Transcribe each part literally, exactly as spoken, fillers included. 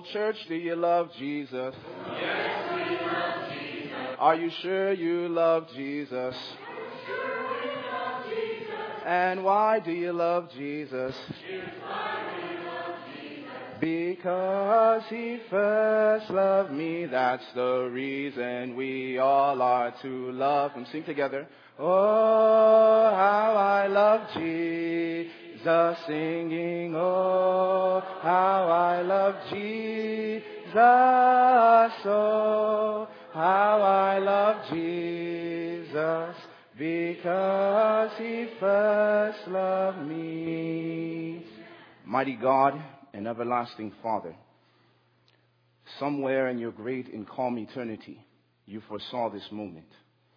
church, do you love Jesus? Yes, we love Jesus. Are you sure you love Jesus? Sure we love Jesus. And why do you love Jesus? Here's why we love Jesus. Because he first loved me. That's the reason we all are to love him. Sing together. Oh, how I love Jesus. Singing, oh, how I love Jesus. Oh, how I love Jesus. Because he first loved me. Mighty God and everlasting Father, somewhere in your great and calm eternity, you foresaw this moment.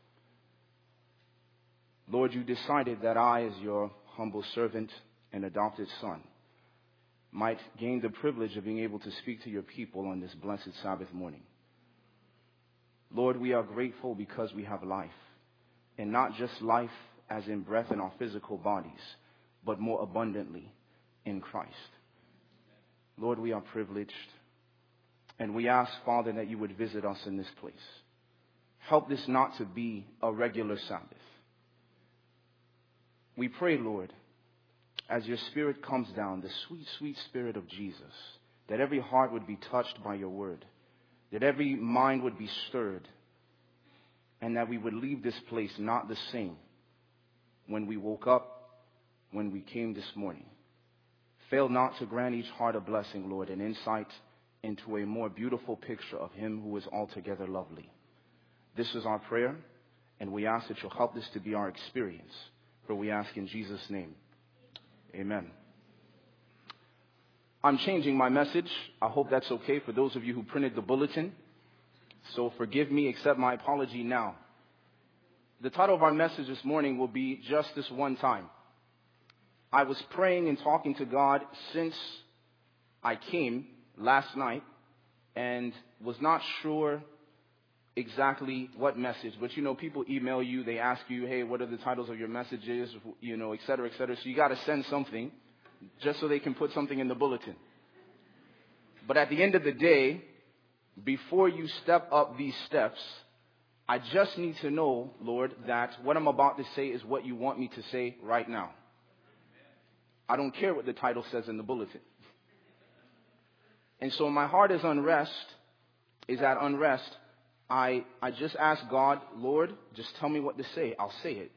Lord, you decided that I, as your humble servant and adopted son, might gain the privilege of being able to speak to your people on this blessed Sabbath morning. Lord, we are grateful because we have life, and not just life as in breath in our physical bodies, but more abundantly in Christ. Lord, we are privileged, and we ask, Father, that you would visit us in this place. Help this not to be a regular Sabbath. We pray, Lord, as your Spirit comes down, the sweet, sweet Spirit of Jesus, that every heart would be touched by your word, that every mind would be stirred, and that we would leave this place not the same when we woke up, when we came this morning. Fail not to grant each heart a blessing, Lord, and insight into a more beautiful picture of him who is altogether lovely. This is our prayer, and we ask that you'll help this to be our experience, for we ask in Jesus' name. Amen. I'm changing my message. I hope that's okay for those of you who printed the bulletin. So forgive me, accept my apology now. The title of our message this morning will be Just This One Time. I was praying and talking to God since I came last night and was not sure exactly what message. But, you know, people email you, they ask you, hey, what are the titles of your messages, you know, et cetera, et cetera. So you got to send something just so they can put something in the bulletin. But at the end of the day, before you step up these steps, I just need to know, Lord, that what I'm about to say is what you want me to say right now. I don't care what the title says in the bulletin. And so my heart is unrest, is at unrest. I, I just ask God, Lord, just tell me what to say. I'll say it.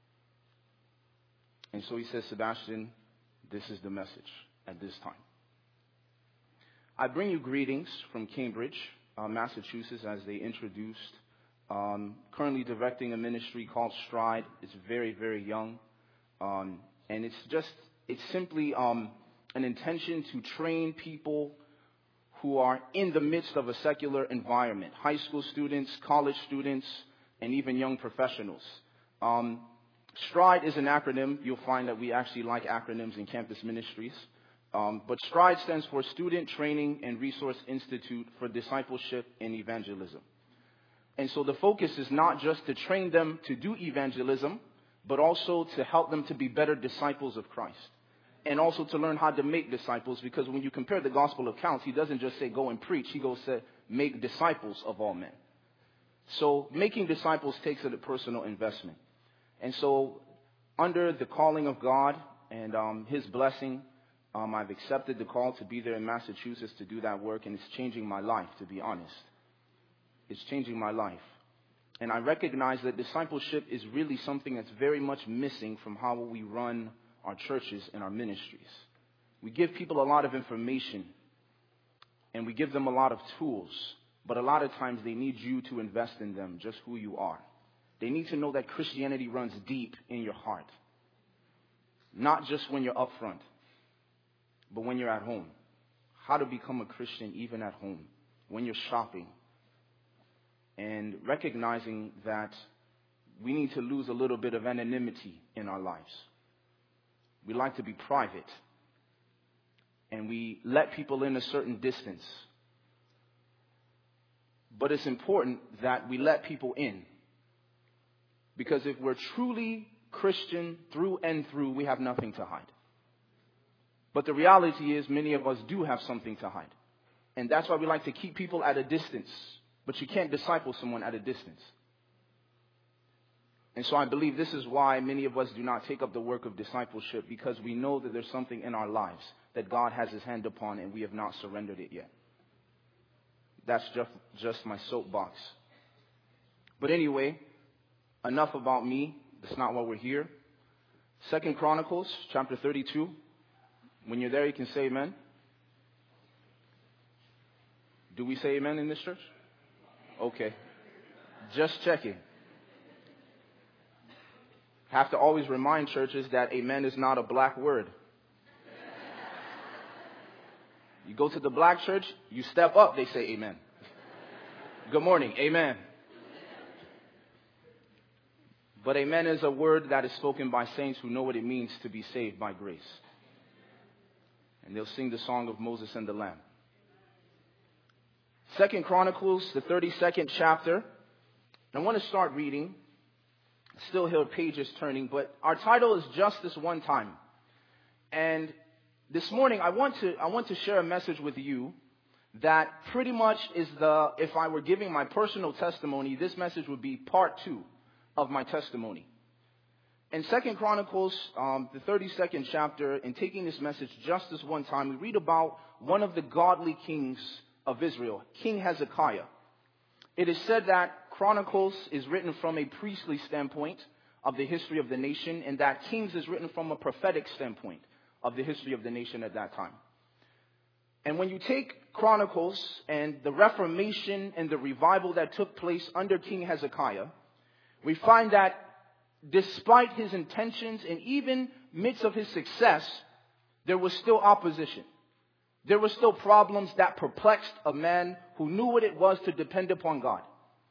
And so he says, Sebastian, this is the message at this time. I bring you greetings from Cambridge, uh, Massachusetts, as they introduced. Um, currently directing a ministry called Stride. It's very, very young. Um, and it's just, it's simply um, an intention to train people who are in the midst of a secular environment, high school students, college students, and even young professionals. Um, STRIDE is an acronym. You'll find that we actually like acronyms in campus ministries. Um, but STRIDE stands for Student Training and Resource Institute for Discipleship and Evangelism. And so the focus is not just to train them to do evangelism, but also to help them to be better disciples of Christ. And also to learn how to make disciples, because when you compare the gospel accounts, he doesn't just say go and preach. He goes to make disciples of all men. So making disciples takes a personal investment. And so under the calling of God and um, his blessing, um, I've accepted the call to be there in Massachusetts to do that work. And it's changing my life, to be honest. It's changing my life. And I recognize that discipleship is really something that's very much missing from how we run our churches and our ministries. We give people a lot of information and we give them a lot of tools, but a lot of times they need you to invest in them, just who you are. They need to know that Christianity runs deep in your heart, not just when you're up front, but when you're at home. How to become a Christian even at home, when you're shopping, and recognizing that we need to lose a little bit of anonymity in our lives. We like to be private, and we let people in a certain distance. But it's important that we let people in, because if we're truly Christian through and through, we have nothing to hide. But the reality is many of us do have something to hide. And that's why we like to keep people at a distance. But you can't disciple someone at a distance. And so I believe this is why many of us do not take up the work of discipleship, because we know that there's something in our lives that God has his hand upon and we have not surrendered it yet. That's just, just my soapbox. But anyway, enough about me. That's not why we're here. Second Chronicles chapter thirty-two. When you're there, you can say amen. Do we say amen in this church? Okay. Just checking. Have to always remind churches that amen is not a black word. You go to the black church, you step up, they say amen. Good morning, amen. But amen is a word that is spoken by saints who know what it means to be saved by grace. And they'll sing the song of Moses and the Lamb. Second Chronicles, the thirty-second chapter. I want to start reading. Still hear pages turning, but our title is Just This One Time. And this morning I want to I want to share a message with you that pretty much is the, if I were giving my personal testimony, this message would be part two of my testimony. In Second Chronicles, um, the thirty-second chapter, in taking this message just this one time, we read about one of the godly kings of Israel, King Hezekiah. It is said that Chronicles is written from a priestly standpoint of the history of the nation, and that Kings is written from a prophetic standpoint of the history of the nation at that time. And when you take Chronicles and the Reformation and the revival that took place under King Hezekiah, we find that despite his intentions and even midst of his success, there was still opposition. There were still problems that perplexed a man who knew what it was to depend upon God.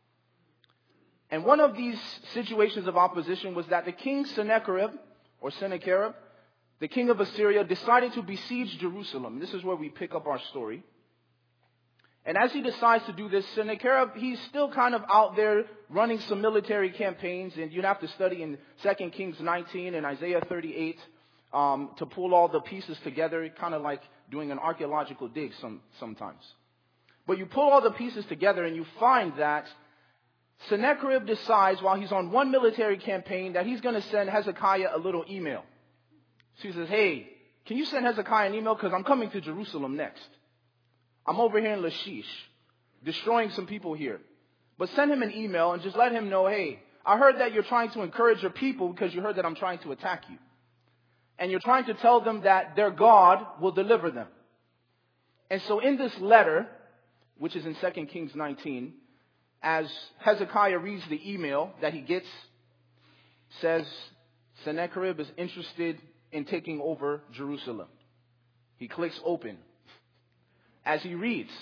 And one of these situations of opposition was that the king Sennacherib, or Sennacherib, the king of Assyria, decided to besiege Jerusalem. This is where we pick up our story. And as he decides to do this, Sennacherib, he's still kind of out there running some military campaigns. And you'd have to study in Second Kings nineteen and Isaiah thirty-eight um, to pull all the pieces together, kind of like doing an archaeological dig some, sometimes. But you pull all the pieces together and you find that Sennacherib decides, while he's on one military campaign, that he's going to send Hezekiah a little email. So he says, hey, can you send Hezekiah an email? Because I'm coming to Jerusalem next. I'm over here in Lachish, destroying some people here. But send him an email and just let him know, hey, I heard that you're trying to encourage your people because you heard that I'm trying to attack you. And you're trying to tell them that their God will deliver them. And so in this letter, which is in Second Kings nineteen, as Hezekiah reads the email that he gets, says Sennacherib is interested in taking over Jerusalem. He clicks open. As he reads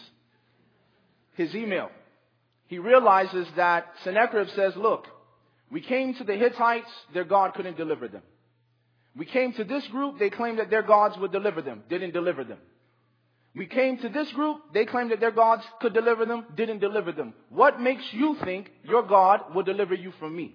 his email, he realizes that Sennacherib says, look, we came to the Hittites, their God couldn't deliver them. We came to this group, they claimed that their gods would deliver them, didn't deliver them. We came to this group, they claimed that their gods could deliver them, didn't deliver them. What makes you think your God will deliver you from me?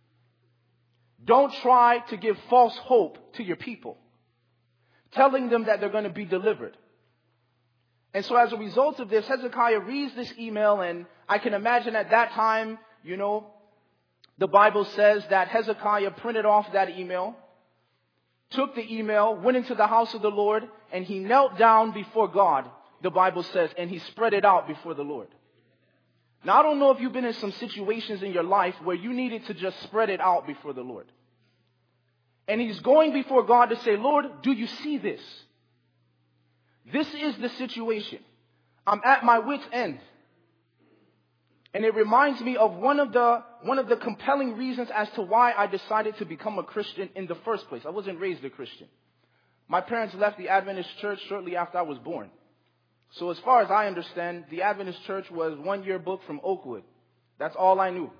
Don't try to give false hope to your people, telling them that they're going to be delivered. And so as a result of this, Hezekiah reads this email, and I can imagine at that time, you know, the Bible says that Hezekiah printed off that email, took the email, went into the house of the Lord, and he knelt down before God, the Bible says, and he spread it out before the Lord. Now, I don't know if you've been in some situations in your life where you needed to just spread it out before the Lord. And he's going before God to say, Lord, do you see this? This is the situation. I'm at my wit's end. And it reminds me of one of the one of the compelling reasons as to why I decided to become a Christian in the first place. I wasn't raised a Christian. My parents left the Adventist church shortly after I was born. So as far as I understand, the Adventist church was one year book from Oakwood. That's all I knew.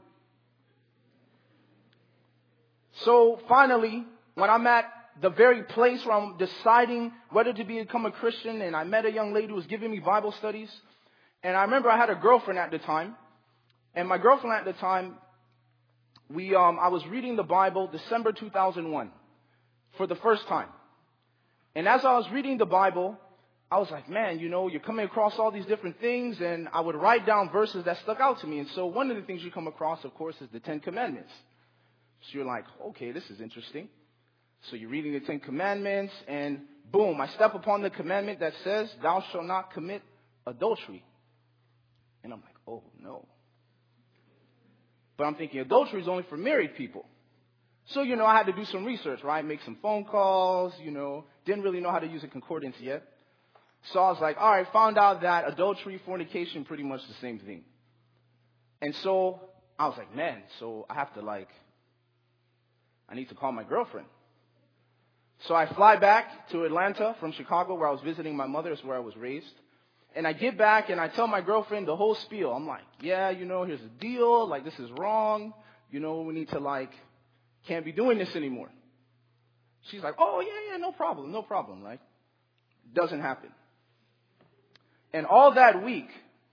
So finally, when I'm at the very place where I'm deciding whether to become a Christian, and I met a young lady who was giving me Bible studies, and I remember I had a girlfriend at the time. And my girlfriend at the time, we um, I was reading the Bible December two thousand one for the first time. And as I was reading the Bible, I was like, man, you know, you're coming across all these different things, and I would write down verses that stuck out to me. And so one of the things you come across, of course, is the Ten Commandments. So you're like, okay, this is interesting. So you're reading the Ten Commandments, and boom, I step upon the commandment that says, thou shalt not commit adultery. And I'm like, oh, no. But I'm thinking adultery is only for married people. So, you know, I had to do some research, right? Make some phone calls, you know. Didn't really know how to use a concordance yet. So I was like, all right, found out that adultery, fornication, pretty much the same thing. And so I was like, man, so I have to like, I need to call my girlfriend. So I fly back to Atlanta from Chicago, where I was visiting my mother, is where I was raised. And I get back and I tell my girlfriend the whole spiel. I'm like, yeah, you know, here's the deal. Like, this is wrong. You know, we need to like, can't be doing this anymore. She's like, oh, yeah, yeah, no problem, no problem. Like, doesn't happen. And all that week,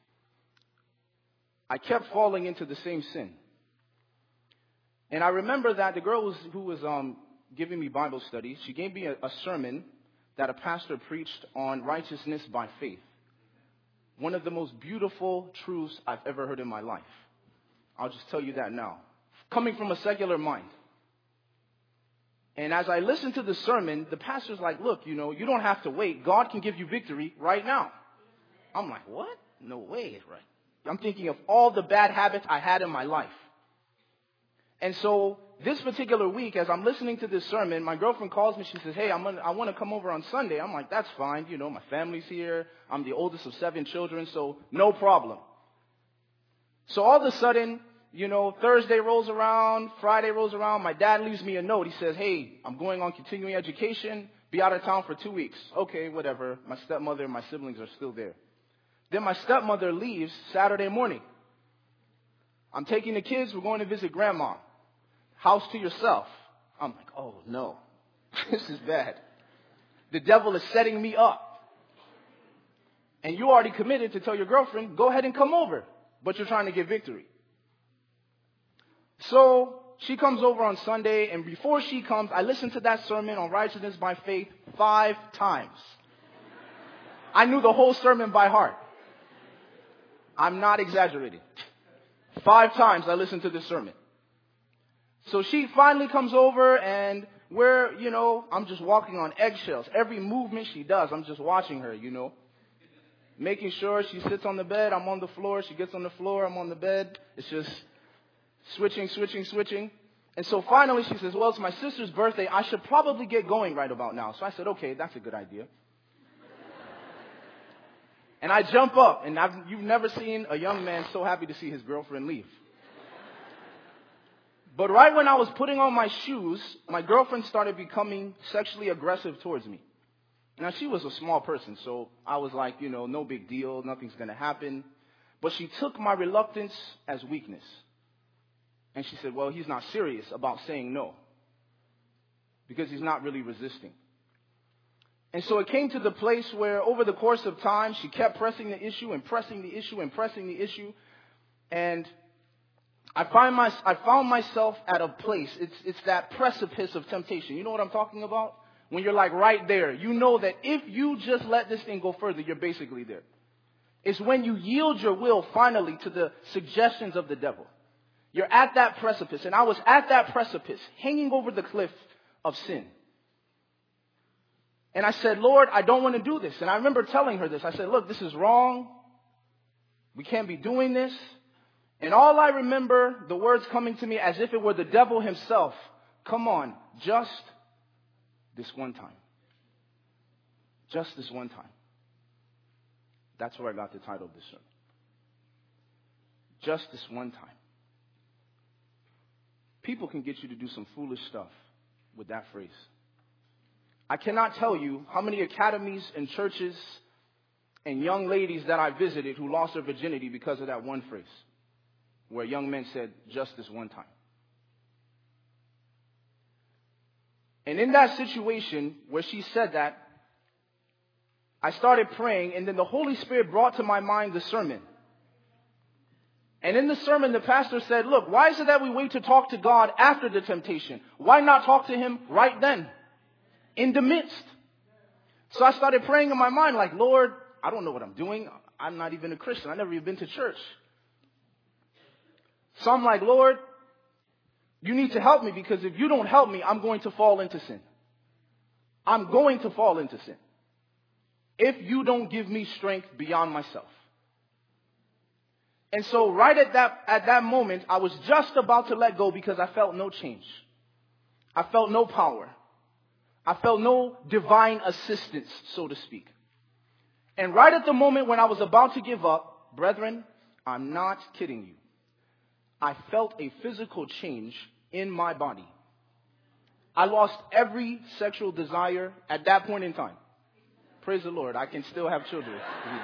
I kept falling into the same sin. And I remember that the girl was, who was um, giving me Bible study, she gave me a, a sermon that a pastor preached on righteousness by faith. One of the most beautiful truths I've ever heard in my life. I'll just tell you that now. Coming from a secular mind. And as I listened to the sermon, the pastor's like, look, you know, you don't have to wait. God can give you victory right now. I'm like, what? No way, right? I'm thinking of all the bad habits I had in my life. And so this particular week, as I'm listening to this sermon, my girlfriend calls me. She says, hey, I'm gonna, I want to come over on Sunday. I'm like, that's fine. You know, my family's here. I'm the oldest of seven children, so no problem. So all of a sudden, you know, Thursday rolls around, Friday rolls around. My dad leaves me a note. He says, hey, I'm going on continuing education. Be out of town for two weeks. Okay, whatever. My stepmother and my siblings are still there. Then my stepmother leaves Saturday morning. I'm taking the kids. We're going to visit grandma. House to yourself. I'm like, oh, no. This is bad. The devil is setting me up. And you already committed to tell your girlfriend, go ahead and come over. But you're trying to get victory. So she comes over on Sunday, and before she comes, I listened to that sermon on righteousness by faith five times. I knew the whole sermon by heart. I'm not exaggerating. Five times I listened to this sermon. So she finally comes over, and we're, you know, I'm just walking on eggshells. Every movement she does, I'm just watching her, you know. Making sure she sits on the bed, I'm on the floor. She gets on the floor, I'm on the bed. It's just switching, switching, switching. And so finally she says, well, it's my sister's birthday. I should probably get going right about now. So I said, okay, that's a good idea. And I jump up, and I've, you've never seen a young man so happy to see his girlfriend leave. But right when I was putting on my shoes, my girlfriend started becoming sexually aggressive towards me. Now, she was a small person, so I was like, you know, no big deal, nothing's going to happen. But she took my reluctance as weakness. And she said, well, he's not serious about saying no, because he's not really resisting. And so it came to the place where over the course of time, she kept pressing the issue and pressing the issue and pressing the issue. And I find my, I found myself at a place. It's, it's that precipice of temptation. You know what I'm talking about? When you're like right there. You know that if you just let this thing go further, you're basically there. It's when you yield your will finally to the suggestions of the devil. You're at that precipice. And I was at that precipice, hanging over the cliff of sin. And I said, Lord, I don't want to do this. And I remember telling her this. I said, look, this is wrong. We can't be doing this. And all I remember, the words coming to me as if it were the devil himself. Come on, just this one time. Just this one time. That's where I got the title of this sermon. Just this one time. People can get you to do some foolish stuff with that phrase. I cannot tell you how many academies and churches and young ladies that I visited who lost their virginity because of that one phrase, where young men said, just this one time. And in that situation where she said that, I started praying, and then the Holy Spirit brought to my mind the sermon. And in the sermon, the pastor said, look, why is it that we wait to talk to God after the temptation? Why not talk to him right then, in the midst? So I started praying in my mind like, Lord, I don't know what I'm doing. I'm not even a Christian. I've never even been to church. So I'm like, Lord, you need to help me, because if you don't help me, I'm going to fall into sin. I'm going to fall into sin if you don't give me strength beyond myself. And so right at that, at that moment, I was just about to let go because I felt no change. I felt no power. I felt no divine assistance, so to speak. And right at the moment when I was about to give up, brethren, I'm not kidding you, I felt a physical change in my body. I lost every sexual desire at that point in time. Praise the Lord, I can still have children.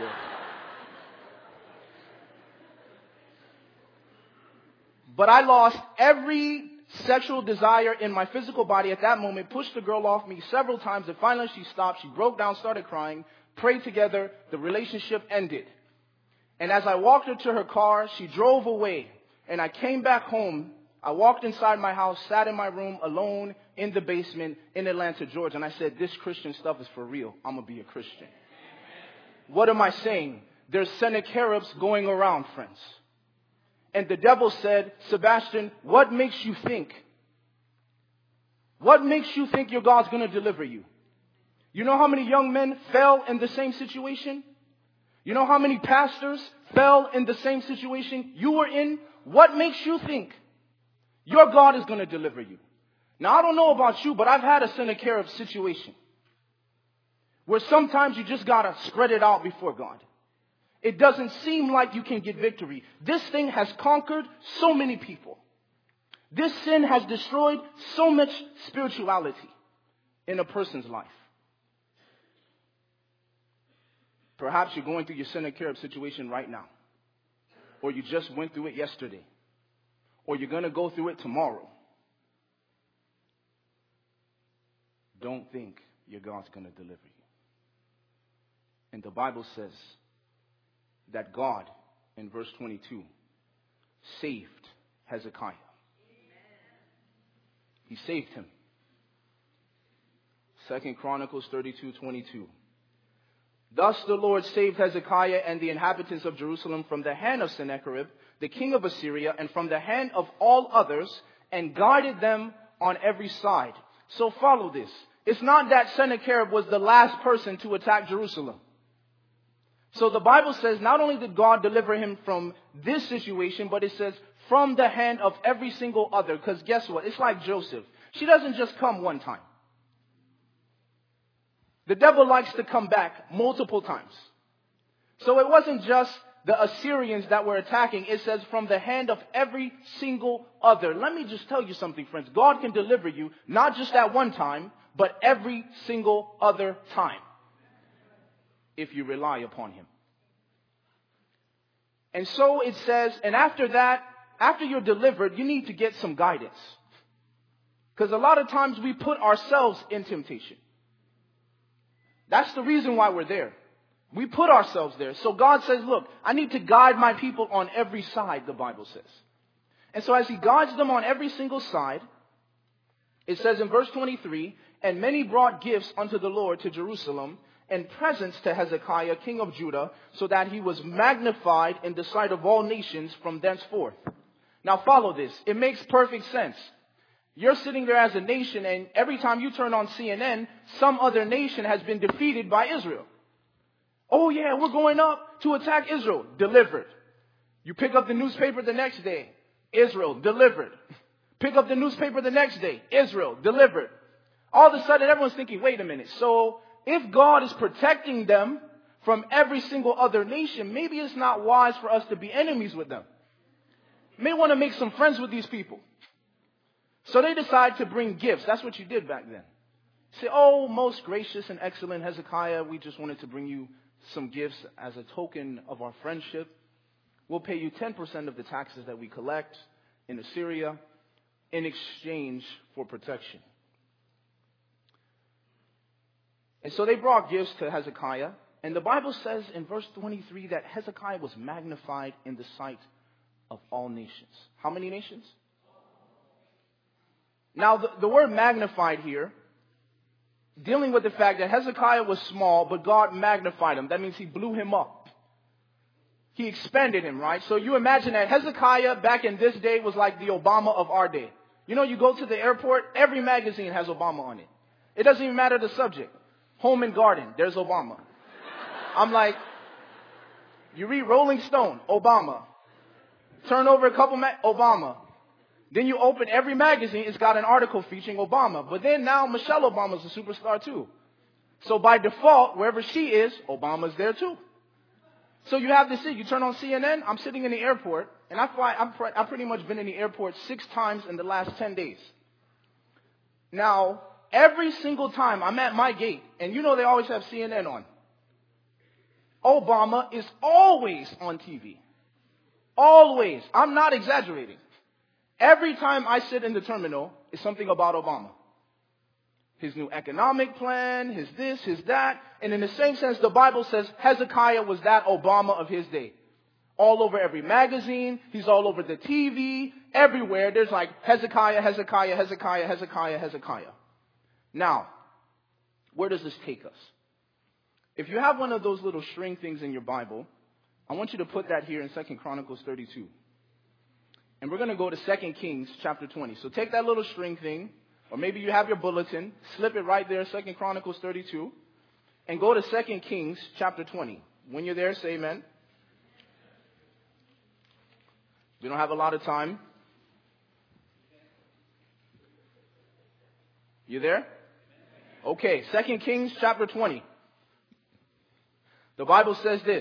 But I lost every sexual desire in my physical body at that moment, pushed the girl off me several times, and finally she stopped. She broke down, started crying, prayed together. The relationship ended. And as I walked her to her car, she drove away. And I came back home. I walked inside my house, sat in my room alone in the basement in Atlanta, Georgia. And I said, this Christian stuff is for real. I'm going to be a Christian. What am I saying? There's Sennacheribs going around, friends. And the devil said, Sebastian, what makes you think? What makes you think your God's going to deliver you? You know how many young men fell in the same situation? You know how many pastors fell in the same situation you were in? What makes you think your God is going to deliver you? Now, I don't know about you, but I've had a Sennacherib situation where sometimes you just got to spread it out before God. It doesn't seem like you can get victory. This thing has conquered so many people. This sin has destroyed so much spirituality in a person's life. Perhaps you're going through your Sennacherib situation right now. Or you just went through it yesterday. Or you're going to go through it tomorrow. Don't think your God's going to deliver you. And the Bible says that God, in verse twenty-two, saved Hezekiah. He saved him. Second Chronicles thirty-two twenty-two. Thus the Lord saved Hezekiah and the inhabitants of Jerusalem from the hand of Sennacherib, the king of Assyria, and from the hand of all others, and guided them on every side. So follow this. It's not that Sennacherib was the last person to attack Jerusalem. So the Bible says not only did God deliver him from this situation, but it says from the hand of every single other. Because guess what? It's like Joseph. She doesn't just come one time. The devil likes to come back multiple times. So it wasn't just the Assyrians that were attacking. It says from the hand of every single other. Let me just tell you something, friends. God can deliver you not just at one time, but every single other time, if you rely upon him. And so it says, and after that, after you're delivered, you need to get some guidance. Because a lot of times we put ourselves in temptation. That's the reason why we're there. We put ourselves there. So God says, look, I need to guide my people on every side, the Bible says. And so as he guides them on every single side, it says in verse twenty-three, and many brought gifts unto the Lord to Jerusalem, and presents to Hezekiah, king of Judah, so that he was magnified in the sight of all nations from thenceforth. Now follow this. It makes perfect sense. You're sitting there as a nation, and every time you turn on C N N, some other nation has been defeated by Israel. Oh yeah, we're going up to attack Israel. Delivered. You pick up the newspaper the next day. Israel, delivered. Pick up the newspaper the next day. Israel, delivered. All of a sudden, everyone's thinking, wait a minute. So if God is protecting them from every single other nation, maybe it's not wise for us to be enemies with them. May want to make some friends with these people. So they decide to bring gifts. That's what you did back then. Say, oh, most gracious and excellent Hezekiah, we just wanted to bring you some gifts as a token of our friendship. We'll pay you ten percent of the taxes that we collect in Assyria in exchange for protection. And so they brought gifts to Hezekiah. And the Bible says in verse twenty-three that Hezekiah was magnified in the sight of all nations. How many nations? Now, the, the word magnified here dealing with the fact that Hezekiah was small, but God magnified him. That means he blew him up. He expanded him, right? So you imagine that Hezekiah back in this day was like the Obama of our day. You know, you go to the airport, every magazine has Obama on it. It doesn't even matter the subject. Home and Garden, there's Obama. I'm like, you read Rolling Stone, Obama. Turn over a couple, ma- Obama. Then you open every magazine, it's got an article featuring Obama. But then now Michelle Obama's a superstar too. So by default, wherever she is, Obama's there too. So you have this thing, you turn on C N N, I'm sitting in the airport, and I fly, I'm pre- I've pretty much been in the airport six times in the last ten days. Now, every single time I'm at my gate, and you know they always have C N N on, Obama is always on T V. Always. I'm not exaggerating. Every time I sit in the terminal, it's something about Obama. His new economic plan, his this, his that. And in the same sense, the Bible says Hezekiah was that Obama of his day. All over every magazine. He's all over the T V. Everywhere. There's like Hezekiah, Hezekiah, Hezekiah, Hezekiah, Hezekiah. Now, where does this take us? If you have one of those little string things in your Bible, I want you to put that here in Second Chronicles thirty-two. And we're going to go to Second Kings chapter twenty. So take that little string thing, or maybe you have your bulletin, slip it right there, Second Chronicles thirty-two, and go to Second Kings chapter twenty. When you're there, say amen. We don't have a lot of time. You there? Okay, Second Kings chapter twenty. The Bible says this.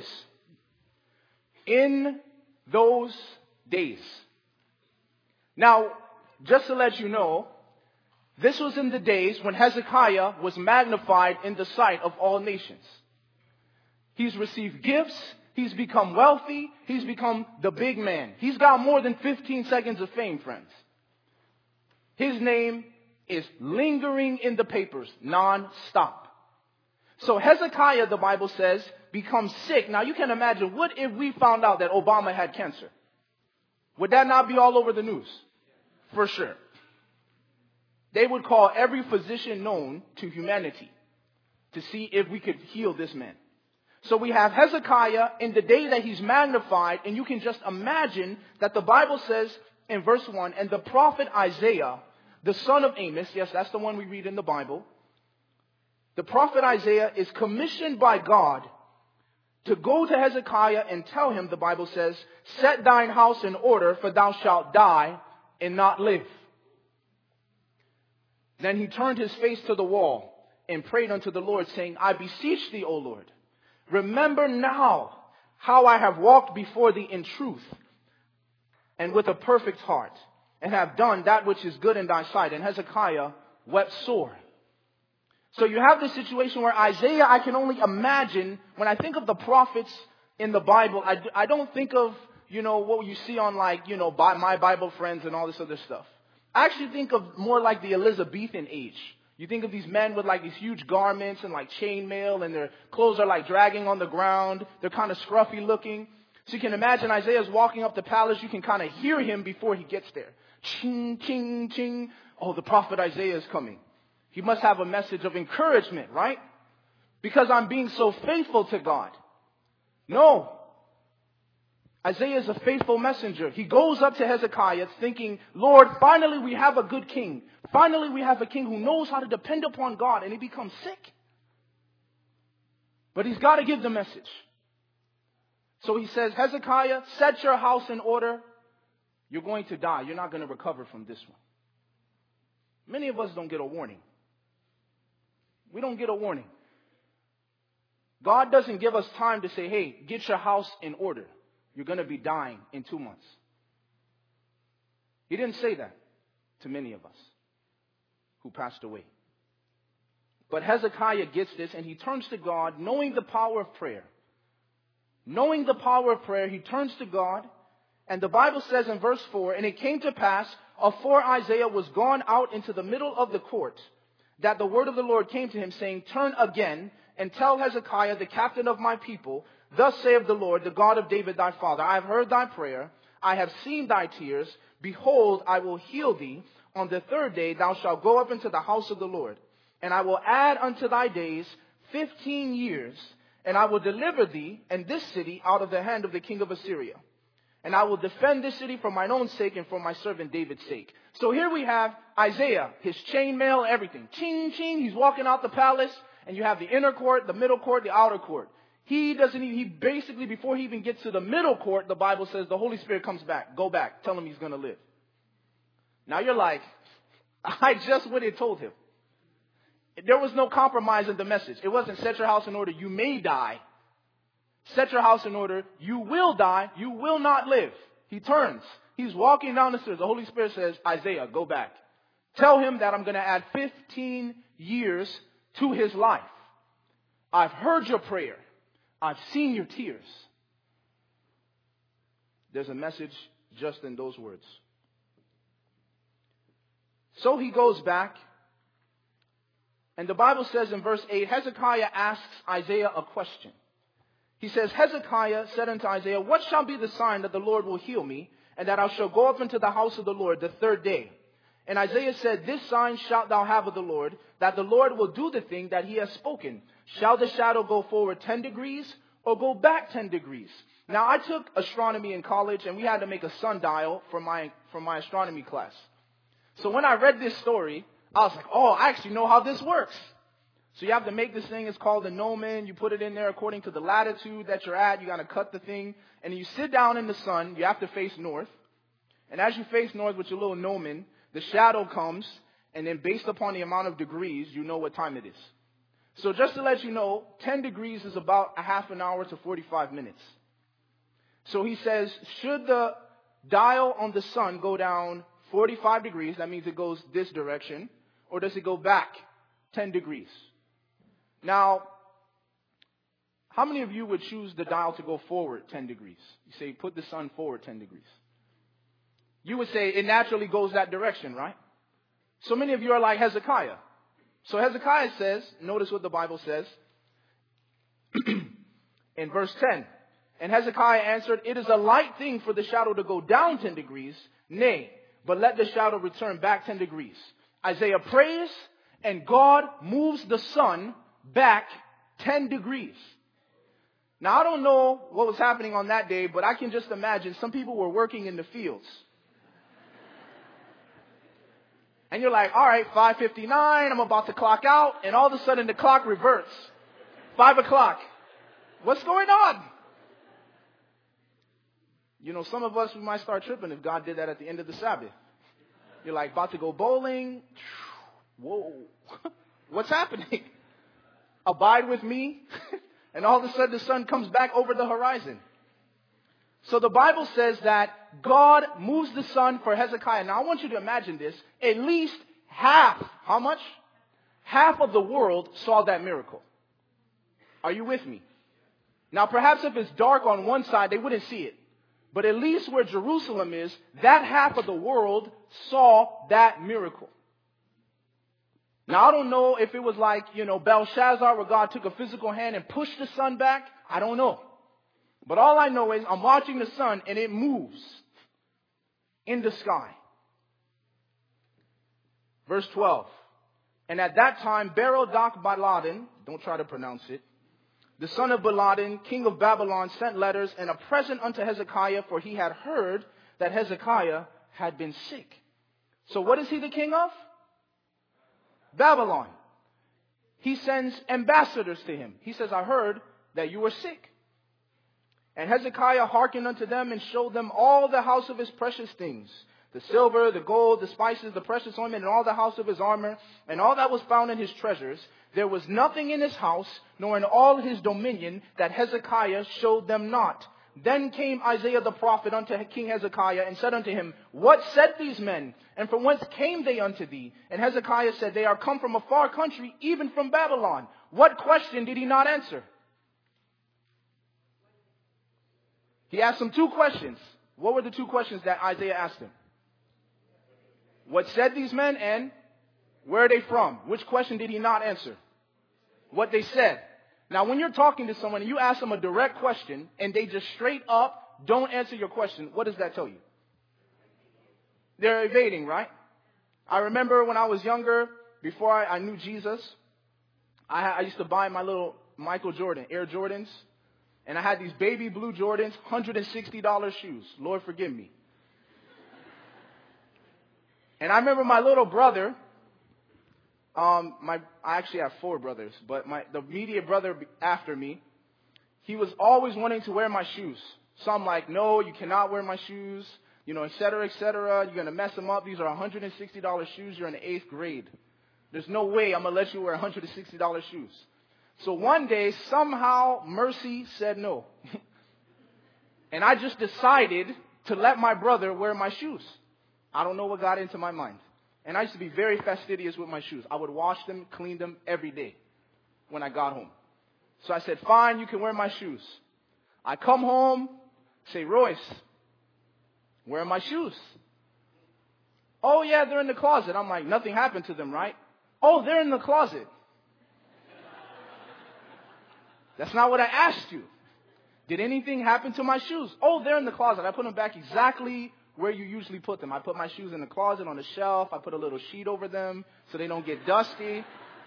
In those days. Now, just to let you know, this was in the days when Hezekiah was magnified in the sight of all nations. He's received gifts. He's become wealthy. He's become the big man. He's got more than fifteen seconds of fame, friends. His name is lingering in the papers non-stop. So Hezekiah, the Bible says, becomes sick. Now you can imagine, what if we found out that Obama had cancer? Would that not be all over the news? For sure. They would call every physician known to humanity to see if we could heal this man. So we have Hezekiah in the day that he's magnified, and you can just imagine that the Bible says in verse one, and the prophet Isaiah, the son of Amos, yes, that's the one we read in the Bible. The prophet Isaiah is commissioned by God to go to Hezekiah and tell him, the Bible says, set thine house in order, for thou shalt die and not live. Then he turned his face to the wall and prayed unto the Lord, saying, I beseech thee, O Lord, remember now how I have walked before thee in truth and with a perfect heart, and have done that which is good in thy sight. And Hezekiah wept sore. So you have this situation where Isaiah, I can only imagine, when I think of the prophets in the Bible, I, I don't think of, you know, what you see on like, you know, My Bible Friends and all this other stuff. I actually think of more like the Elizabethan age. You think of these men with like these huge garments and like chainmail, and their clothes are like dragging on the ground. They're kind of scruffy looking. So you can imagine Isaiah's walking up the palace. You can kind of hear him before he gets there. Ching, ching, ching. Oh, the prophet Isaiah is coming. He must have a message of encouragement, right? Because I'm being so faithful to God. No. Isaiah is a faithful messenger. He goes up to Hezekiah thinking, Lord, finally we have a good king. Finally we have a king who knows how to depend upon God, and he becomes sick. But he's got to give the message. So he says, Hezekiah, set your house in order. You're going to die. You're not going to recover from this one. Many of us don't get a warning. We don't get a warning. God doesn't give us time to say, hey, get your house in order. You're going to be dying in two months. He didn't say that to many of us who passed away. But Hezekiah gets this, and he turns to God, knowing the power of prayer. Knowing the power of prayer, he turns to God. And the Bible says in verse four, and it came to pass, afore Isaiah was gone out into the middle of the court, that the word of the Lord came to him, saying, turn again and tell Hezekiah, the captain of my people, thus saith the Lord, the God of David thy father, I have heard thy prayer, I have seen thy tears, behold, I will heal thee. On the third day thou shalt go up into the house of the Lord. And I will add unto thy days fifteen years, and I will deliver thee and this city out of the hand of the king of Assyria. And I will defend this city for mine own sake and for my servant David's sake. So here we have Isaiah, his chainmail, everything. Ching, ching, he's walking out the palace, and you have the inner court, the middle court, the outer court. He doesn't even, he basically, before he even gets to the middle court, the Bible says the Holy Spirit comes back. Go back. Tell him he's going to live. Now you're like, I just went and told him. There was no compromise in the message. It wasn't set your house in order, you may die. Set your house in order, you will die, you will not live. He turns. He's walking down the stairs. The Holy Spirit says, Isaiah, go back. Tell him that I'm going to add fifteen years to his life. I've heard your prayer. I've seen your tears. There's a message just in those words. So he goes back. And the Bible says in verse eight, Hezekiah asks Isaiah a question. He says, Hezekiah said unto Isaiah, what shall be the sign that the Lord will heal me, and that I shall go up into the house of the Lord the third day? And Isaiah said, this sign shalt thou have of the Lord, that the Lord will do the thing that he has spoken. Shall the shadow go forward ten degrees, or go back ten degrees? Now, I took astronomy in college, and we had to make a sundial for my, for my astronomy class. So when I read this story, I was like, oh, I actually know how this works. So you have to make this thing. It's called a gnomon. You put it in there according to the latitude that you're at. You got to cut the thing. And you sit down in the sun. You have to face north. And as you face north with your little gnomon, the shadow comes. And then based upon the amount of degrees, you know what time it is. So just to let you know, ten degrees is about a half an hour to forty-five minutes. So he says, should the dial on the sun go down forty-five degrees, that means it goes this direction, or does it go back ten degrees? Now, how many of you would choose the dial to go forward ten degrees? You say, put the sun forward ten degrees. You would say it naturally goes that direction, right? So many of you are like Hezekiah. So Hezekiah says, notice what the Bible says in verse ten. And Hezekiah answered, it is a light thing for the shadow to go down ten degrees. Nay, but let the shadow return back ten degrees. Isaiah prays, and God moves the sun back ten degrees. Now, I don't know what was happening on that day, but I can just imagine some people were working in the fields. And you're like, all right, five fifty-nine, I'm about to clock out, and all of a sudden the clock reverts. five o'clock. What's going on? You know, some of us, we might start tripping if God did that at the end of the Sabbath. You're like, about to go bowling. Whoa. What's happening? Abide with me. And all of a sudden the sun comes back over the horizon. So the Bible says that God moves the sun for Hezekiah. Now I want you to imagine this. At least half, how much? Half of the world saw that miracle. Are you with me? Now perhaps if it's dark on one side, they wouldn't see it. But at least where Jerusalem is, that half of the world saw that miracle. Now, I don't know if it was like, you know, Belshazzar, where God took a physical hand and pushed the sun back. I don't know. But all I know is I'm watching the sun and it moves in the sky. Verse twelve. And at that time, Berodach-Baladan, don't try to pronounce it, the son of Baladan, king of Babylon, sent letters and a present unto Hezekiah, for he had heard that Hezekiah had been sick. So what is he the king of? Babylon. He sends ambassadors to him. He says, I heard that you were sick. And Hezekiah hearkened unto them and showed them all the house of his precious things, the silver, the gold, the spices, the precious ointment, and all the house of his armor, and all that was found in his treasures. There was nothing in his house, nor in all his dominion, that Hezekiah showed them not. Then came Isaiah the prophet unto King Hezekiah, and said unto him, what said these men? And from whence came they unto thee? And Hezekiah said, they are come from a far country, even from Babylon. What question did he not answer? He asked him two questions. What were the two questions that Isaiah asked him? What said these men, and where are they from? Which question did he not answer? What they said. Now, when you're talking to someone and you ask them a direct question and they just straight up don't answer your question, what does that tell you? They're evading, right? I remember when I was younger, before I, I knew Jesus, I, I used to buy my little Michael Jordan, Air Jordans. And I had these baby blue Jordans, one hundred sixty dollars shoes. Lord forgive me. And I remember my little brother, um, my I actually have four brothers, but my the immediate brother after me, he was always wanting to wear my shoes. So I'm like, no, you cannot wear my shoes, you know, et cetera, et cetera. You're going to mess them up. These are one hundred sixty dollars shoes. You're in the eighth grade. There's no way I'm going to let you wear one hundred sixty dollars shoes. So one day, somehow, Mercy said no. And I just decided to let my brother wear my shoes. I don't know what got into my mind. And I used to be very fastidious with my shoes. I would wash them, clean them every day when I got home. So I said, fine, you can wear my shoes. I come home, say, Royce, where are my shoes? Oh, yeah, they're in the closet. I'm like, nothing happened to them, right? Oh, they're in the closet. That's not what I asked you. Did anything happen to my shoes? Oh, they're in the closet. I put them back exactly where you usually put them. I put my shoes in the closet on the shelf. I put a little sheet over them so they don't get dusty.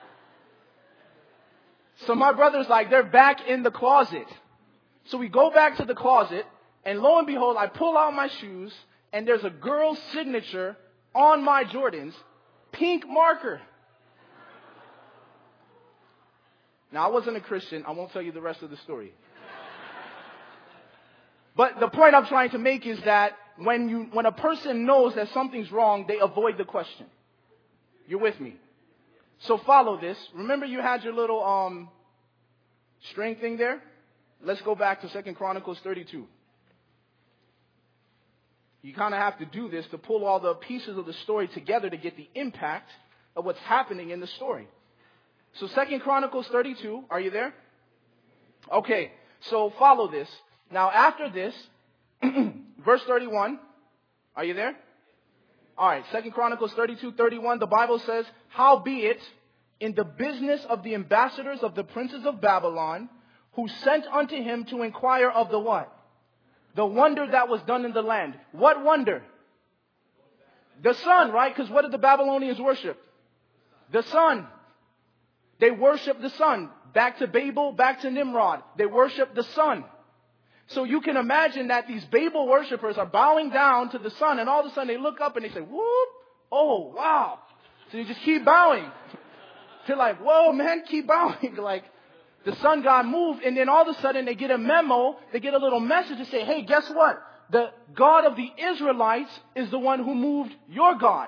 So my brother's like, they're back in the closet. So we go back to the closet, and lo and behold, I pull out my shoes, and there's a girl's signature on my Jordans, pink marker. Now, I wasn't a Christian. I won't tell you the rest of the story. But the point I'm trying to make is that when you, when a person knows that something's wrong, they avoid the question. You're with me? So follow this. Remember you had your little um, string thing there? Let's go back to Second Chronicles thirty-two. You kind of have to do this to pull all the pieces of the story together to get the impact of what's happening in the story. So Second Chronicles thirty-two, are you there? Okay, so follow this. Now after this, verse thirty-one, are you there? All right, Second Chronicles thirty-two, thirty-one, the Bible says, howbeit in the business of the ambassadors of the princes of Babylon, who sent unto him to inquire of the what? The wonder that was done in the land. What wonder? The sun, right? Because what did the Babylonians worship? The sun. They worship the sun. Back to Babel, back to Nimrod. They worship the sun. So you can imagine that these Babel worshipers are bowing down to the sun, and all of a sudden they look up and they say, whoop, oh, wow. So you just keep bowing. They're like, whoa, man, keep bowing. Like, the sun god moved, and then all of a sudden they get a memo, they get a little message to say, hey, guess what? The God of the Israelites is the one who moved your God.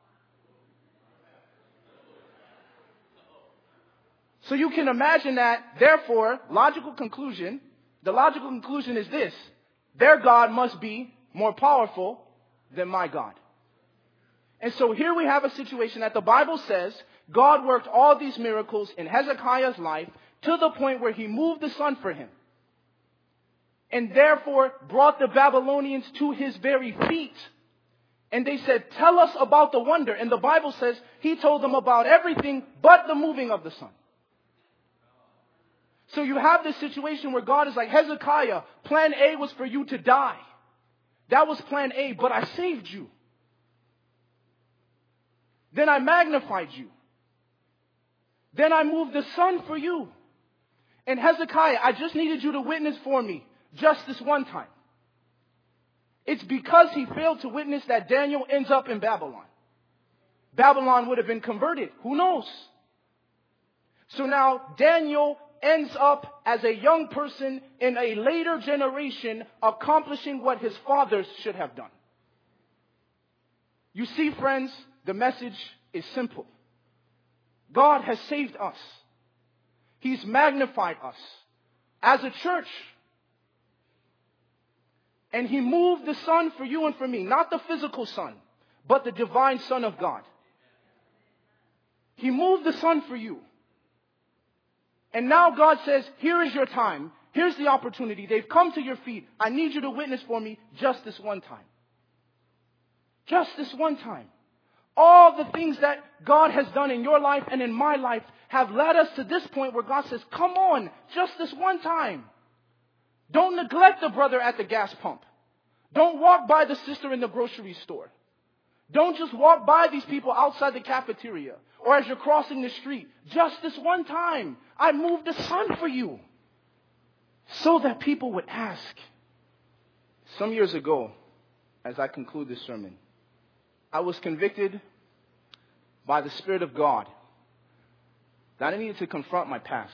So you can imagine that, therefore, logical conclusion, the logical conclusion is this: their God must be more powerful than my God. And so here we have a situation that the Bible says God worked all these miracles in Hezekiah's life to the point where he moved the sun for him. And therefore brought the Babylonians to his very feet. And they said, tell us about the wonder. And the Bible says he told them about everything but the moving of the sun. So you have this situation where God is like, Hezekiah, plan A was for you to die. That was plan A, but I saved you. Then I magnified you. Then I moved the sun for you. And Hezekiah, I just needed you to witness for me just this one time. It's because he failed to witness that Daniel ends up in Babylon. Babylon would have been converted. Who knows? So now Daniel ends up as a young person in a later generation accomplishing what his fathers should have done. You see, friends, the message is simple. God has saved us. He's magnified us as a church. And he moved the sun for you and for me. Not the physical sun, but the divine Son of God. He moved the sun for you. And now God says, here is your time. Here's the opportunity. They've come to your feet. I need you to witness for me just this one time. Just this one time. All the things that God has done in your life and in my life have led us to this point where God says, come on, just this one time. Don't neglect the brother at the gas pump. Don't walk by the sister in the grocery store. Don't just walk by these people outside the cafeteria or as you're crossing the street. Just this one time, I moved the sun for you so that people would ask. Some years ago, as I conclude this sermon, I was convicted by the Spirit of God that I needed to confront my past.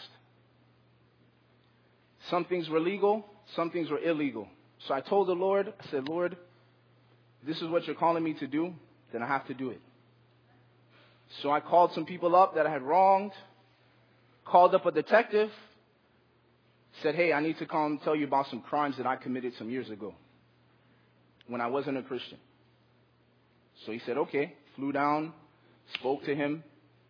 Some things were legal, some things were illegal. So I told the Lord, I said, Lord, this is what you're calling me to do, then I have to do it. So I called some people up that I had wronged, called up a detective, said, hey, I need to come tell you about some crimes that I committed some years ago when I wasn't a Christian. So he said, okay, flew down, spoke to him.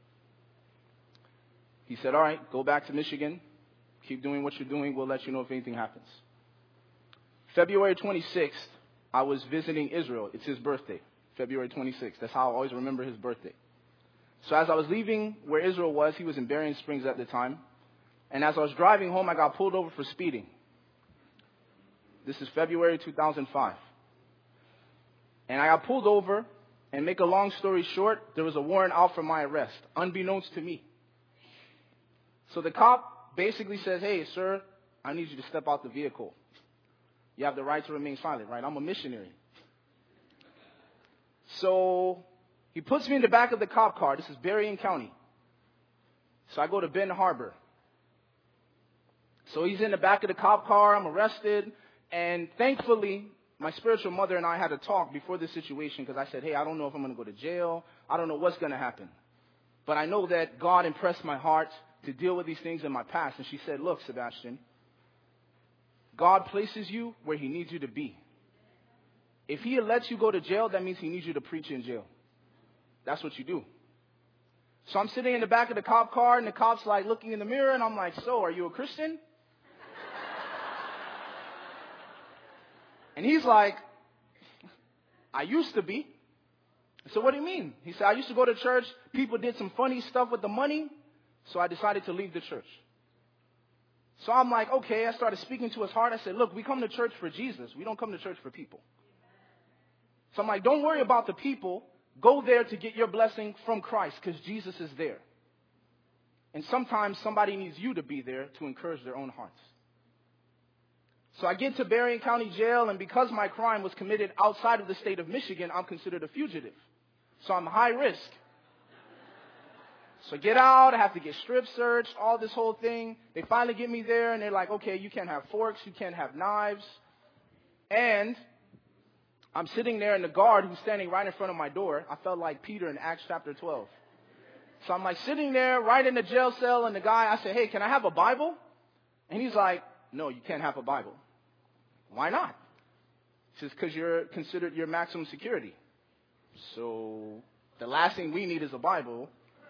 He said, all right, go back to Michigan. Keep doing what you're doing. We'll let you know if anything happens. February twenty-sixth, I was visiting Israel. It's his birthday, February twenty-sixth. That's how I always remember his birthday. So as I was leaving where Israel was, he was in Berrien Springs at the time. And as I was driving home, I got pulled over for speeding. This is February two thousand five. And I got pulled over, and make a long story short, there was a warrant out for my arrest, unbeknownst to me. So the cop basically says, hey, sir, I need you to step out the vehicle. You have the right to remain silent, right? I'm a missionary. So he puts me in the back of the cop car. This is Berrien County. So I go to Benton Harbor. So he's in the back of the cop car. I'm arrested. And thankfully, my spiritual mother and I had a talk before this situation because I said, hey, I don't know if I'm going to go to jail. I don't know what's going to happen. But I know that God impressed my heart to deal with these things in my past. And she said, look, Sebastian, God places you where he needs you to be. If he lets you go to jail, that means he needs you to preach in jail. That's what you do. So I'm sitting in the back of the cop car, and the cop's like looking in the mirror, and I'm like, so, are you a Christian? And he's like, I used to be. So what do you mean? He said, I used to go to church. People did some funny stuff with the money. So I decided to leave the church. So I'm like, okay. I started speaking to his heart. I said, look, we come to church for Jesus. We don't come to church for people. So I'm like, don't worry about the people. Go there to get your blessing from Christ because Jesus is there. And sometimes somebody needs you to be there to encourage their own hearts. So I get to Berrien County Jail, and because my crime was committed outside of the state of Michigan, I'm considered a fugitive. So I'm high risk. So I get out, I have to get strip searched, all this whole thing. They finally get me there, and they're like, okay, you can't have forks, you can't have knives. And I'm sitting there, and the guard who's standing right in front of my door, I felt like Peter in Acts chapter twelve. So I'm like sitting there right in the jail cell, and the guy, I said, hey, can I have a Bible? And he's like, no, you can't have a Bible. Why not? He says, because you're considered your maximum security. So the last thing we need is a Bible.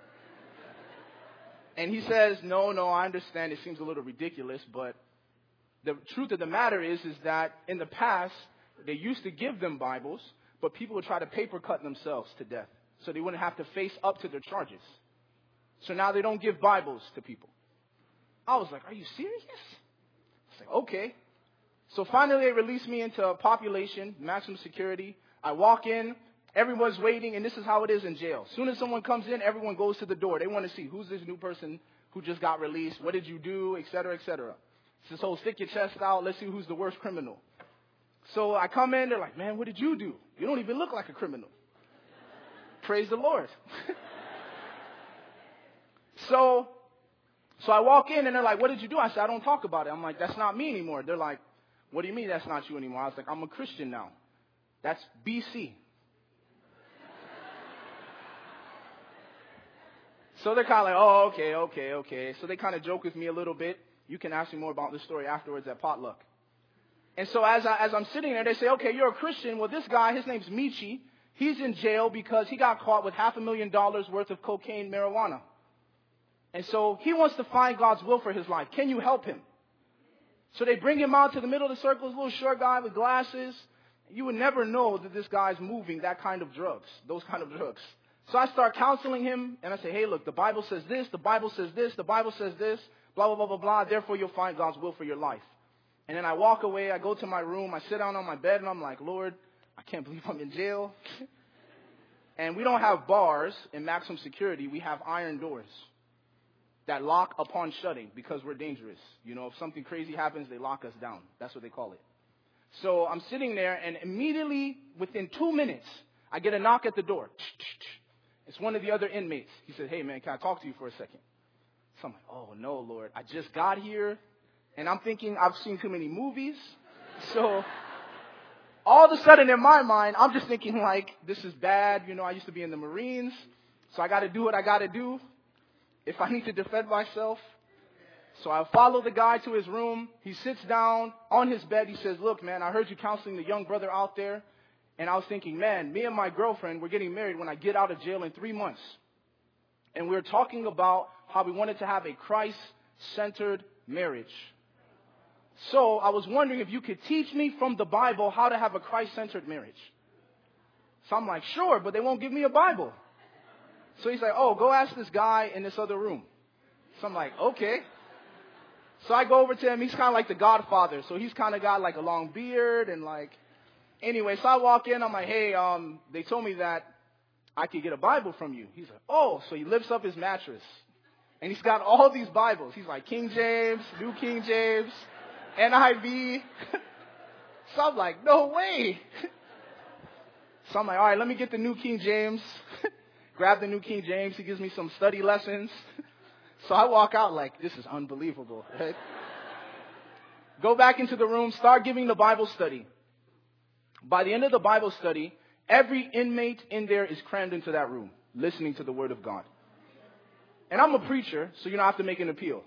And he says, no, no, I understand. It seems a little ridiculous, but the truth of the matter is, is that in the past, they used to give them Bibles, but people would try to paper cut themselves to death so they wouldn't have to face up to their charges. So now they don't give Bibles to people. I was like, are you serious? I was like, okay. So finally they released me into a population, maximum security. I walk in. Everyone's waiting, and this is how it is in jail. As soon as someone comes in, everyone goes to the door. They want to see who's this new person who just got released, what did you do, et cetera, et cetera. It's this whole stick your chest out, let's see who's the worst criminal. So I come in, they're like, man, what did you do? You don't even look like a criminal. Praise the Lord. so, so I walk in, and they're like, what did you do? I said, I don't talk about it. I'm like, that's not me anymore. They're like, what do you mean that's not you anymore? I was like, I'm a Christian now. That's B C. So they're kind of like, oh, okay, okay, okay. So they kind of joke with me a little bit. You can ask me more about this story afterwards at potluck. And so as, I, as I'm sitting there, they say, okay, you're a Christian. Well, this guy, his name's Michi. He's in jail because he got caught with half a million dollars worth of cocaine marijuana. And so he wants to find God's will for his life. Can you help him? So they bring him out to the middle of the circle, this little short guy with glasses. You would never know that this guy's moving that kind of drugs, those kind of drugs. So I start counseling him, and I say, hey, look, the Bible says this, the Bible says this, the Bible says this, blah, blah, blah, blah, blah. Therefore, you'll find God's will for your life. And then I walk away. I go to my room. I sit down on my bed, and I'm like, Lord, I can't believe I'm in jail. And we don't have bars in maximum security. We have iron doors that lock upon shutting because we're dangerous. You know, if something crazy happens, they lock us down. That's what they call it. So I'm sitting there, and immediately, within two minutes, I get a knock at the door. It's one of the other inmates. He said, hey, man, can I talk to you for a second? So I'm like, oh, no, Lord. I just got here, and I'm thinking I've seen too many movies. So all of a sudden, in my mind, I'm just thinking, like, this is bad. You know, I used to be in the Marines, so I got to do what I got to do if I need to defend myself. So I follow the guy to his room. He sits down on his bed. He says, look, man, I heard you counseling the young brother out there. And I was thinking, man, me and my girlfriend, we're getting married when I get out of jail in three months. And we were talking about how we wanted to have a Christ-centered marriage. So I was wondering if you could teach me from the Bible how to have a Christ-centered marriage. So I'm like, sure, but they won't give me a Bible. So he's like, oh, go ask this guy in this other room. So I'm like, okay. So I go over to him. He's kind of like the Godfather. So he's kind of got like a long beard and like, anyway, so I walk in. I'm like, hey, um, they told me that I could get a Bible from you. He's like, oh, so he lifts up his mattress. And he's got all these Bibles. He's like King James, New King James, N I V. So I'm like, no way. So I'm like, all right, let me get the New King James. Grab the New King James. He gives me some study lessons. So I walk out like, this is unbelievable. Right? Go back into the room, start giving the Bible study. By the end of the Bible study, every inmate in there is crammed into that room, listening to the Word of God. And I'm a preacher, so you don't have to make an appeal.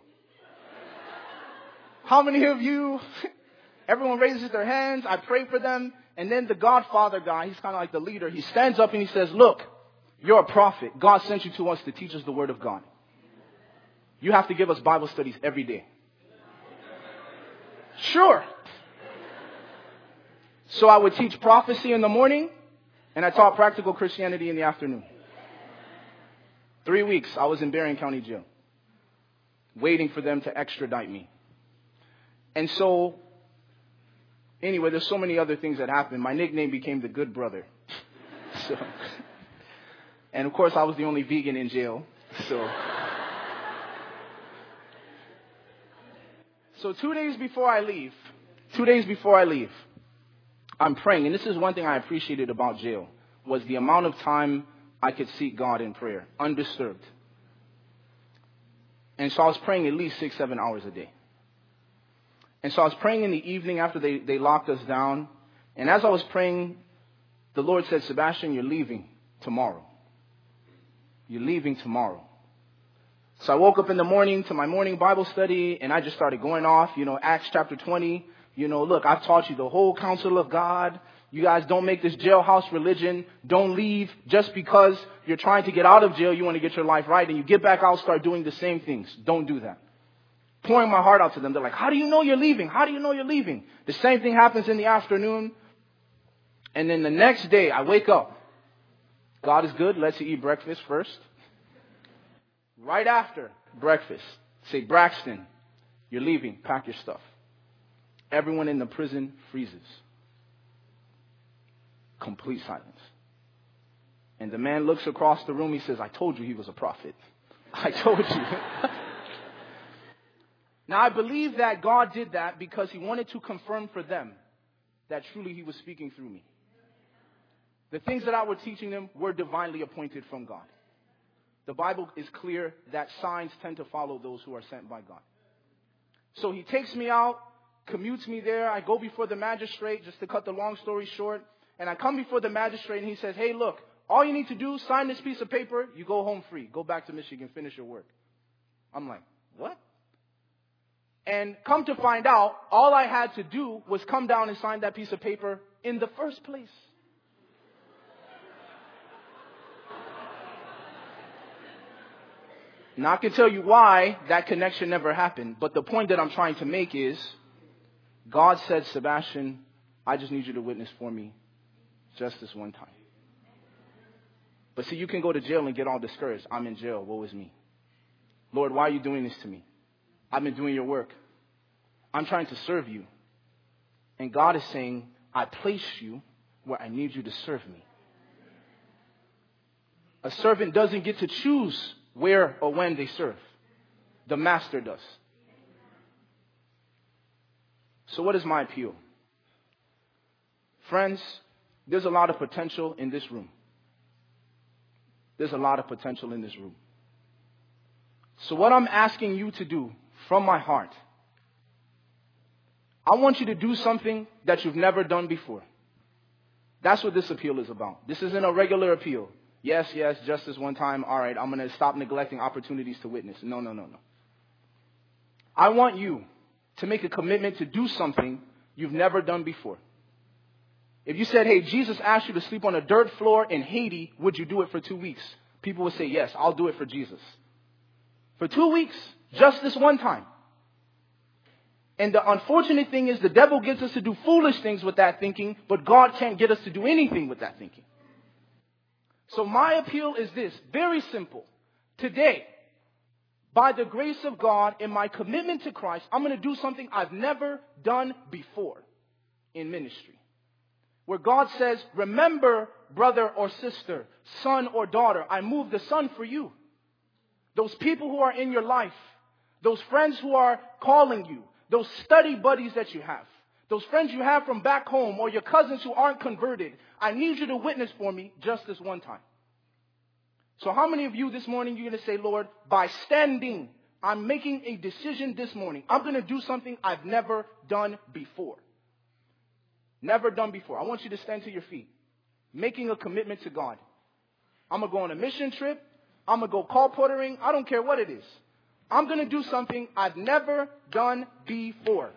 How many of you, everyone raises their hands, I pray for them, and then the Godfather guy, he's kind of like the leader, he stands up and he says, look, you're a prophet. God sent you to us to teach us the Word of God. You have to give us Bible studies every day. Sure. So I would teach prophecy in the morning, and I taught practical Christianity in the afternoon. Three weeks, I was in Berrien County Jail, waiting for them to extradite me. And so, anyway, there's so many other things that happened. My nickname became the Good Brother. So, and of course, I was the only vegan in jail. So, so two days before I leave, two days before I leave, I'm praying. And this is one thing I appreciated about jail, was the amount of time I could seek God in prayer, undisturbed. And so I was praying at least six, seven hours a day. And so I was praying in the evening after they, they locked us down. And as I was praying, the Lord said, Sebastian, you're leaving tomorrow. You're leaving tomorrow. So I woke up in the morning to my morning Bible study, and I just started going off, you know, Acts chapter twenty. You know, look, I've taught you the whole counsel of God. You guys don't make this jailhouse religion. Don't leave just because you're trying to get out of jail. You want to get your life right. And you get back out, start doing the same things. Don't do that. Pouring my heart out to them. They're like, how do you know you're leaving? How do you know you're leaving? The same thing happens in the afternoon. And then the next day I wake up. God is good. Let's eat breakfast first. Right after breakfast, say, Braxton, you're leaving. Pack your stuff. Everyone in the prison freezes. Complete silence. And the man looks across the room. He says, I told you he was a prophet. I told you. Now, I believe that God did that because he wanted to confirm for them that truly he was speaking through me. The things that I was teaching them were divinely appointed from God. The Bible is clear that signs tend to follow those who are sent by God. So he takes me out, commutes me there. I go before the magistrate, just to cut the long story short. And I come before the magistrate and he says, hey, look, all you need to do, sign this piece of paper. You go home free. Go back to Michigan, finish your work. I'm like, what? And come to find out, all I had to do was come down and sign that piece of paper in the first place. Now, I can tell you why that connection never happened. But the point that I'm trying to make is, God said, Sebastian, I just need you to witness for me just this one time. But see, you can go to jail and get all discouraged. I'm in jail. Woe is me. Lord, why are you doing this to me? I've been doing your work. I'm trying to serve you. And God is saying, I place you where I need you to serve me. A servant doesn't get to choose where or when they serve. The master does. So what is my appeal? Friends, there's a lot of potential in this room. There's a lot of potential in this room. So what I'm asking you to do from my heart, I want you to do something that you've never done before. That's what this appeal is about. This isn't a regular appeal. Yes, yes, just this one time. All right, I'm going to stop neglecting opportunities to witness. No, no, no, no. I want you to make a commitment to do something you've never done before. If you said, hey, Jesus asked you to sleep on a dirt floor in Haiti, would you do it for two weeks? People would say, yes, I'll do it for Jesus. For two weeks, just this one time. And the unfortunate thing is the devil gets us to do foolish things with that thinking, but God can't get us to do anything with that thinking. So my appeal is this, very simple. Today, by the grace of God and my commitment to Christ, I'm going to do something I've never done before in ministry. Where God says, remember, brother or sister, son or daughter, I moved the sun for you. Those people who are in your life, those friends who are calling you, those study buddies that you have, those friends you have from back home or your cousins who aren't converted, I need you to witness for me just this one time. So how many of you this morning you're going to say, Lord, by standing, I'm making a decision this morning. I'm going to do something I've never done before. Never done before. I want you to stand to your feet. Making a commitment to God. I'm going to go on a mission trip. I'm going to go colportering. I don't care what it is. I'm going to do something I've never done before.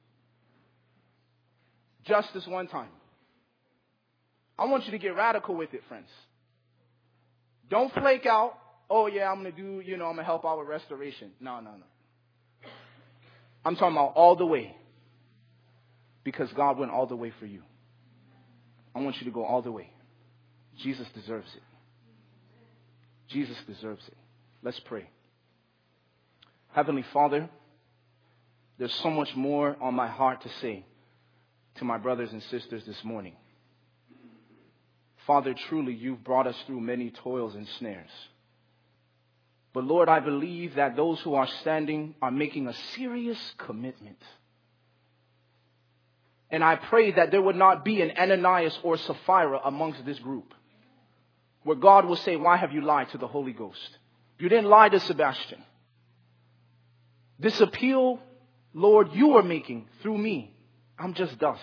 Just this one time. I want you to get radical with it, friends. Don't flake out. Oh, yeah, I'm going to do, you know, I'm going to help out with restoration. No, no, no. I'm talking about all the way. Because God went all the way for you. I want you to go all the way. Jesus deserves it. Jesus deserves it. Let's pray. Heavenly Father, there's so much more on my heart to say to my brothers and sisters this morning. Father, truly, you've brought us through many toils and snares. But Lord, I believe that those who are standing are making a serious commitment. And I pray that there would not be an Ananias or Sapphira amongst this group, where God will say, why have you lied to the Holy Ghost? You didn't lie to Sebastian. This appeal, Lord, you are making through me. I'm just dust.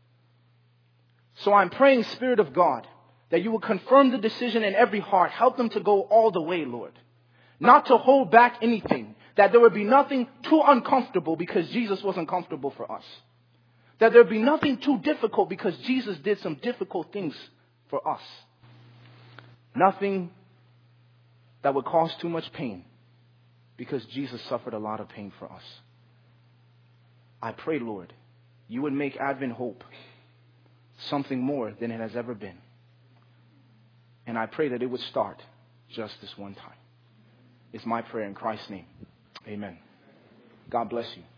So I'm praying, Spirit of God, that you will confirm the decision in every heart. Help them to go all the way, Lord. Not to hold back anything. That there would be nothing too uncomfortable because Jesus was uncomfortable for us. That there would be nothing too difficult because Jesus did some difficult things for us. Nothing that would cause too much pain because Jesus suffered a lot of pain for us. I pray, Lord, you would make Advent Hope something more than it has ever been. And I pray that it would start just this one time. It's my prayer in Christ's name. Amen. God bless you.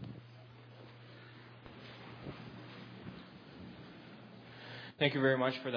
Thank you very much for that.